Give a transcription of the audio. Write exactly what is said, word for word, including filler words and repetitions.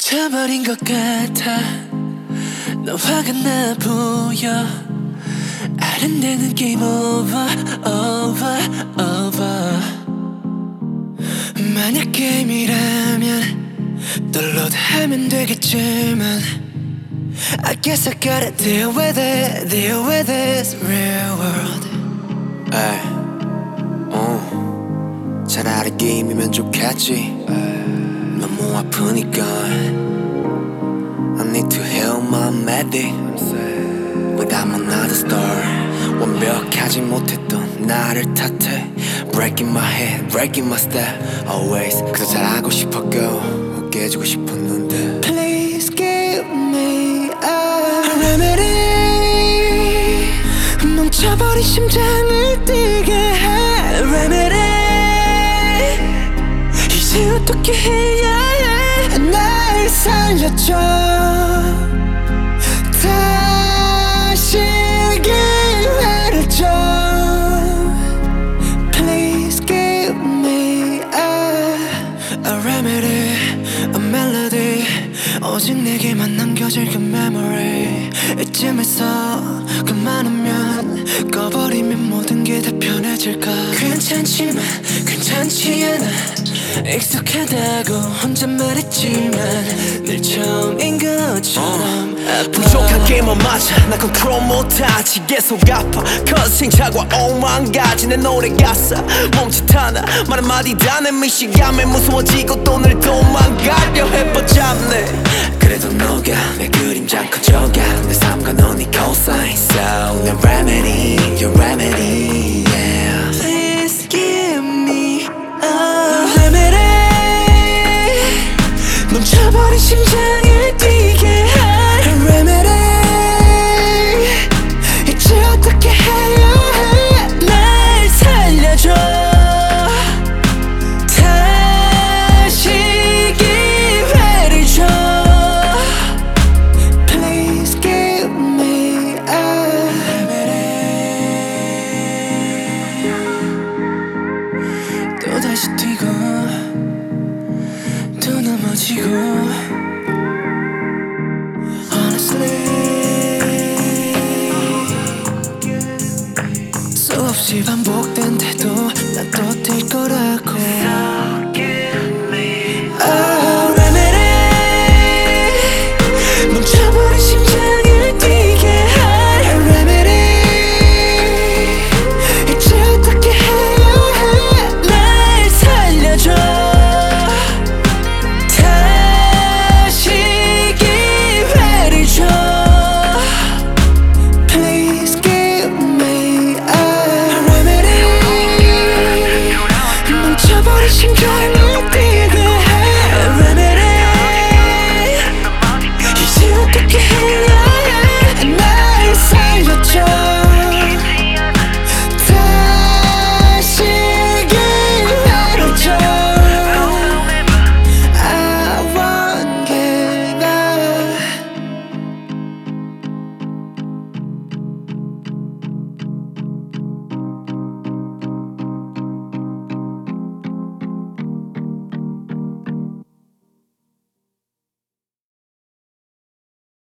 멈춰버린 것 같아. 너 화가 나 보여. 아른대는 게임 over, over, over. 만약 게임이라면 download하면 되겠지만 I guess I gotta deal with it, deal with this real world. 에이, 어, 차라리 게임이면 좋겠지. 너무 아프니까 I need to heal my medic. But I'm another star. 완벽하지 못했던 나를 탓해. Breaking my head, breaking my step. Always 그저 잘하고 싶었고 웃게 해주고 싶었는데 Please give me a remedy. 멈춰버린 심장을 뛰게 해 remedy. 이제 어떻게 해야 해. 날 살려줘. 다시 기회를 줘. Please give me a, a remedy, a melody. 오직 내게만 남겨질 그 memory. 이쯤에서 그만하면 꺼버리면 모든 게 다 편해질까. 괜찮지만 괜찮지 않아. 익숙하다고 혼자 말했지만 늘 처음인 것처럼 아파. 부족하게만 맞아. 나 컨트롤 못하지. 계속 아파. 커생 차과 오만 가지 내 노래 가사 멈칫 하나 말 한마디 다 내 미시감에 무서워지고 또 늘 도망가려 해뻗잡네. 그래도 너가 내 그림자 커져가. 내 삶과 넌 네 cosign. So 내 remedy, your remedy, yeah. Please give me a remedy. 멈춰버린 심장을 뛰게 할 remedy. 이제 어떻게 해야 해. 날 살려줘. 다시 기회를 줘. Please give me a remedy. 또다시 뛰고 또 넘어지고 Honestly 수없이 반복된데도 난 또 뛸 거라고. Oh, remedy. 멈춰버린 심장을 뛰게 할 remedy. 이제 어떻게 해야 해. 날 살려줘. 다시 기회를 줘. Please give me a remedy. 멈춰버린 심장을